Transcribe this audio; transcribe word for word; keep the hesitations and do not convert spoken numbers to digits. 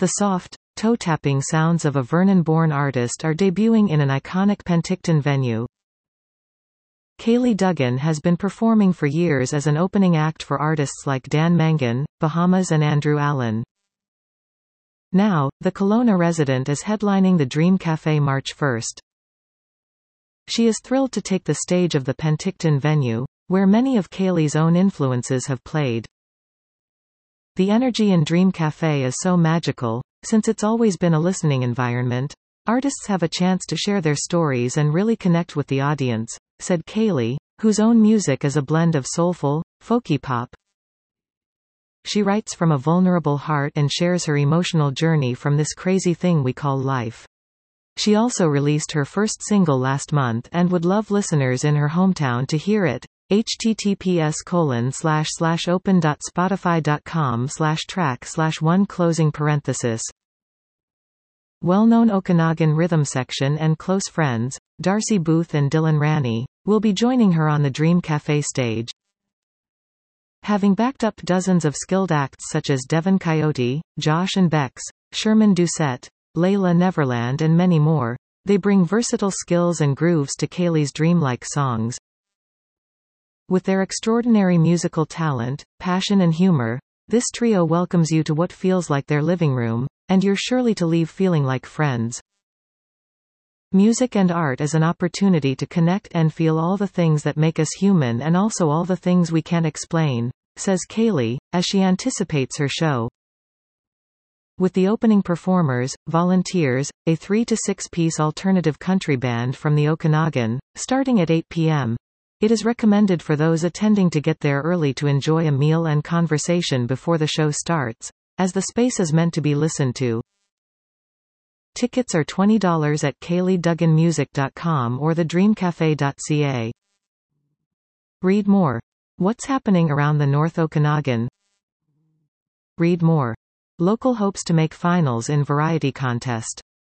The soft, toe-tapping sounds of a Vernon-born artist are debuting in an iconic Penticton venue. Kayleigh Duggan has been performing for years as an opening act for artists like Dan Mangan, Bahamas and Andrew Allen. Now, the Kelowna resident is headlining the Dream Café March first. She is thrilled to take the stage of the Penticton venue, where many of Kayleigh's own influences have played. The energy in Dream Café is so magical, since it's always been a listening environment. Artists have a chance to share their stories and really connect with the audience, said Kayleigh, whose own music is a blend of soulful, folky pop. She writes from a vulnerable heart and shares her emotional journey from this crazy thing we call life. She also released her first single last month and would love listeners in her hometown to hear it. https colon slash slash open dot spotify dot com slash track slash one closing parenthesis. Well-known Okanagan rhythm section and close friends, Darcy Booth and Dylan Ranney, will be joining her on the Dream Café stage. Having backed up dozens of skilled acts such as Devon Coyote, Josh and Bex, Sherman Doucette, Layla Neverland and many more, they bring versatile skills and grooves to Kayleigh's dreamlike songs. With their extraordinary musical talent, passion and humor, this trio welcomes you to what feels like their living room, and you're surely to leave feeling like friends. Music and art is an opportunity to connect and feel all the things that make us human and also all the things we can't explain, says Kayleigh, as she anticipates her show. With the opening performers, Volunteers, a three to six piece alternative country band from the Okanagan, starting at eight p m, it is recommended for those attending to get there early to enjoy a meal and conversation before the show starts, as the space is meant to be listened to. Tickets are twenty dollars at kayleigh duggan music dot com or the dream cafe dot c a. Read more. What's happening around the North Okanagan? Read more. Local hopes to make finals in variety contest.